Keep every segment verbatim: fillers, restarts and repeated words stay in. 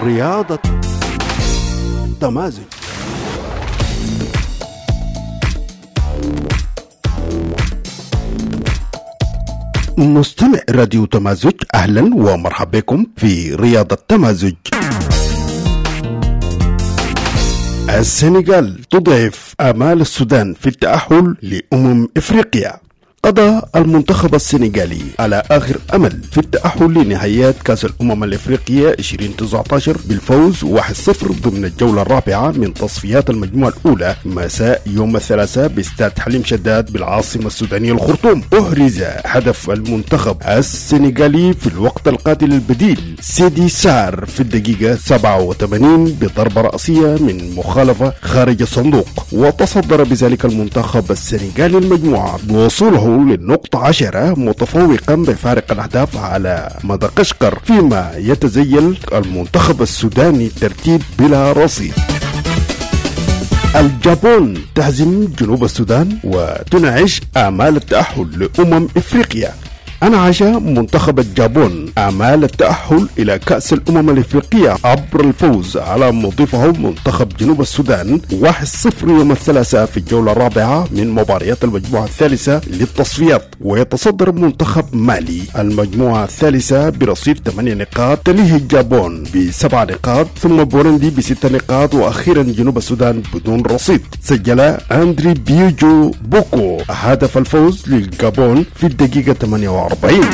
رياضة تمازج. مستمع راديو تمازج، أهلا ومرحبا بكم في رياضة تمازج. السنغال تضعف آمال السودان في التأهل لأمم إفريقيا. قضى المنتخب السنغالي على آخر أمل في التأهل لنهائيات كأس الأمم الإفريقية ألفين وتسعة عشر بالفوز واحد صفر ضمن الجولة الرابعة من تصفيات المجموعة الأولى مساء يوم الثلاثاء باستاد حليم شداد بالعاصمة السودانية الخرطوم. أحرز هدف المنتخب السنغالي في الوقت القاتل البديل سيدي سار في الدقيقة سبعة وثمانين بضربة رأسية من مخالفة خارج الصندوق، وتصدر بذلك المنتخب السنغالي المجموعة بوصوله للنقطة عشرة متفوقا بفارق الأهداف على مدغشقر، فيما يتزيل المنتخب السوداني ترتيب بلا رصيد. الجابون تهزم جنوب السودان وتنعش آمال التأهل لأمم إفريقيا. أنعش منتخب الجابون آمال التأهل إلى كأس الأمم الإفريقية عبر الفوز على مضيفه منتخب جنوب السودان واحد صفر يوم الثلاثاء في الجولة الرابعة من مباريات المجموعة الثالثة للتصفيات. ويتصدر منتخب مالي المجموعة الثالثة برصيد ثمانية نقاط، تليه الجابون بسبع نقاط، ثم بورندي بست نقاط، وأخيرا جنوب السودان بدون رصيد. سجل أندري بيوجو بوكو هدف الفوز للجابون في الدقيقة ثمانية وأربعين.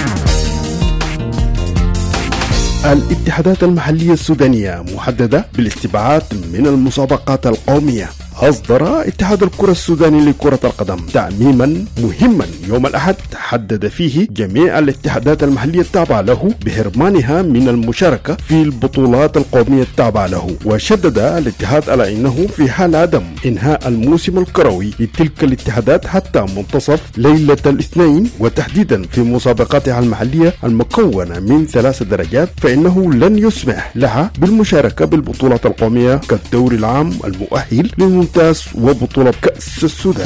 الاتحادات المحلية السودانية محددة بالاستبعاد من المسابقات القومية. أصدر اتحاد الكرة السوداني لكرة القدم تعميما مهما يوم الأحد حدد فيه جميع الاتحادات المحلية التابعة له بحرمانها من المشاركة في البطولات القومية التابعة له. وشدد الاتحاد على أنه في حال عدم إنهاء الموسم الكروي لتلك الاتحادات حتى منتصف ليلة الاثنين، وتحديدا في مسابقاتها المحلية المكونة من ثلاث درجات، فإنه لن يسمح لها بالمشاركة بالبطولات القومية كالدوري العام المؤهل للممتاز وبطولة كأس السودان.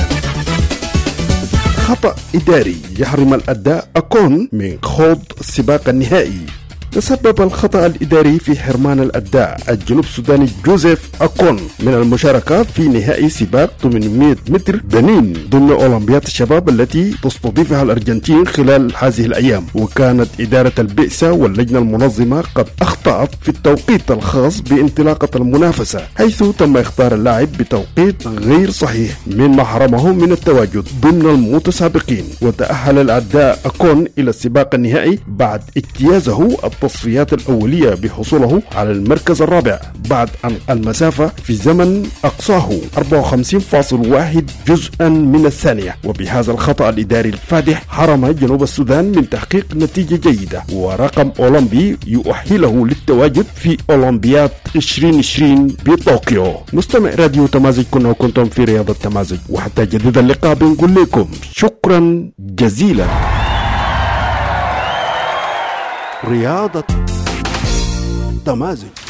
خطأ إداري يحرم الأداء أكون من خوض السباق النهائي. تسبب الخطأ الإداري في حرمان الأداء الجنوب السوداني جوزيف أكون من المشاركة في نهائي سباق ثمانمائة متر بنين ضمن أولمبياد الشباب التي تستضيفها الأرجنتين خلال هذه الأيام. وكانت إدارة البعثة واللجنة المنظمة قد أخطأت في التوقيت الخاص بانطلاقة المنافسة، حيث تم اختار اللاعب بتوقيت غير صحيح مما حرمه من التواجد ضمن المتسابقين. وتأهل الأداء أكون إلى السباق النهائي بعد اجتيازه التصفيات الأولية بحصوله على المركز الرابع بعد أن المسافة في زمن أقصاه أربعة وخمسين فاصلة واحد جزءا من الثانية. وبهذا الخطأ الإداري الفادح حرم جنوب السودان من تحقيق نتيجة جيدة ورقم أولمبي يؤهله للتواجد في أولمبياد عشرين عشرين بطوكيو. مستمع راديو تمازج، كنا وكنتم في رياضة تمازج، وحتى جديد اللقاء بنقول لكم شكرا جزيلا. رياضة تمازج.